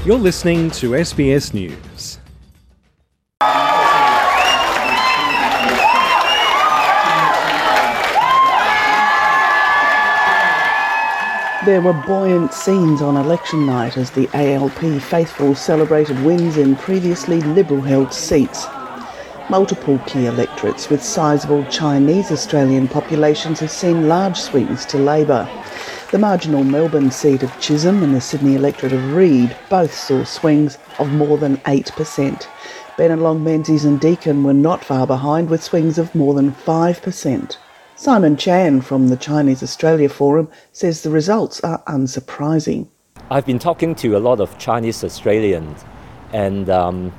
You're listening to SBS News. There were buoyant scenes on election night as the ALP faithful celebrated wins in previously Liberal-held seats. Multiple key electorates with sizeable Chinese-Australian populations have seen large swings to Labor. The marginal Melbourne seat of Chisholm and the Sydney electorate of Reid both saw swings of more than 8%. Bennelong, Menzies and Deakin were not far behind with swings of more than 5%. Simon Chan from the Chinese Australia Forum says the results are unsurprising. I've been talking to a lot of Chinese Australians and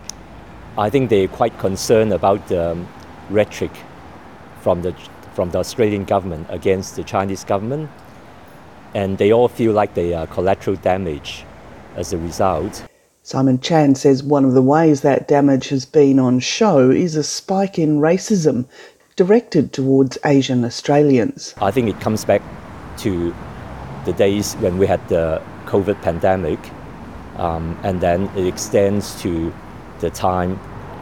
I think they're quite concerned about the rhetoric from the Australian government against the Chinese government, and they all feel like they are collateral damage as a result. Simon Chan says one of the ways that damage has been on show is a spike in racism directed towards Asian Australians. I think it comes back to the days when we had the COVID pandemic, and then it extends to the time,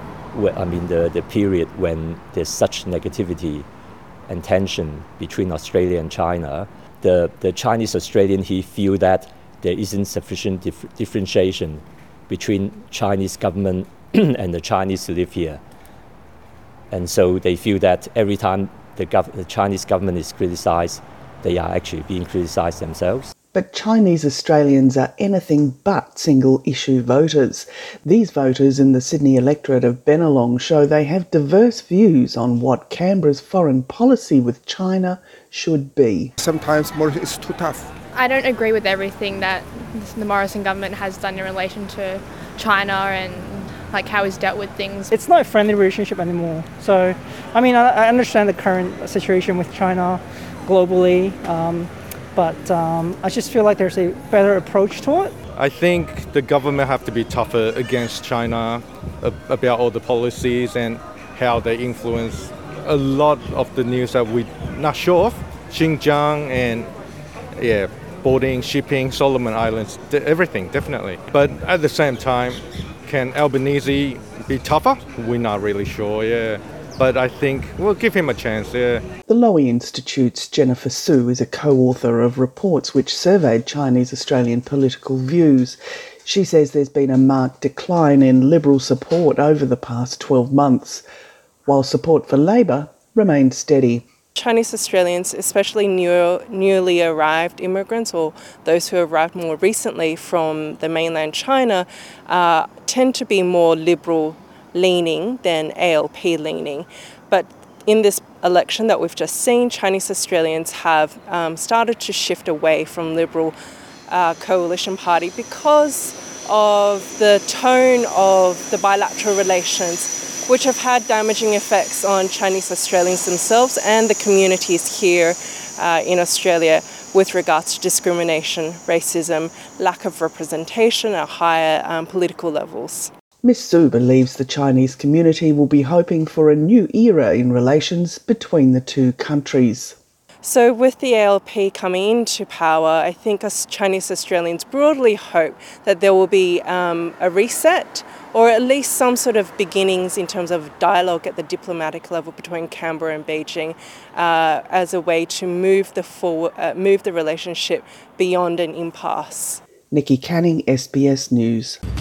the period when there's such negativity and tension between Australia and China. The Chinese Australian, he feel that there isn't sufficient differentiation between Chinese government and the Chinese who live here. And so they feel that every time the Chinese government is criticised, they are actually being criticised themselves. But Chinese Australians are anything but single-issue voters. These voters in the Sydney electorate of Bennelong show they have diverse views on what Canberra's foreign policy with China should be. Sometimes it's too tough. I don't agree with everything that the Morrison government has done in relation to China and how he's dealt with things. It's not a friendly relationship anymore. So, I understand the current situation with China globally, but I just feel like there's a better approach to it. I think the government have to be tougher against China about all the policies and how they influence a lot of the news that we're not sure of. Xinjiang and boarding, shipping, Solomon Islands, everything, definitely. But at the same time, can Albanese be tougher? We're not really sure, But I think we'll give him a chance, The Lowy Institute's Jennifer Su is a co-author of reports which surveyed Chinese Australian political views. She says there's been a marked decline in Liberal support over the past 12 months, while support for Labor remained steady. Chinese Australians, especially newly arrived immigrants or those who arrived more recently from the mainland China, tend to be more Liberal leaning than ALP leaning. But in this election that we've just seen, Chinese Australians have started to shift away from Liberal coalition party because of the tone of the bilateral relations, which have had damaging effects on Chinese Australians themselves and the communities here in Australia with regards to discrimination, racism, lack of representation at higher political levels. Ms Su believes the Chinese community will be hoping for a new era in relations between the two countries. So with the ALP coming into power, I think us Chinese Australians broadly hope that there will be a reset or at least some sort of beginnings in terms of dialogue at the diplomatic level between Canberra and Beijing as a way to move the relationship beyond an impasse. Nikki Canning, SBS News.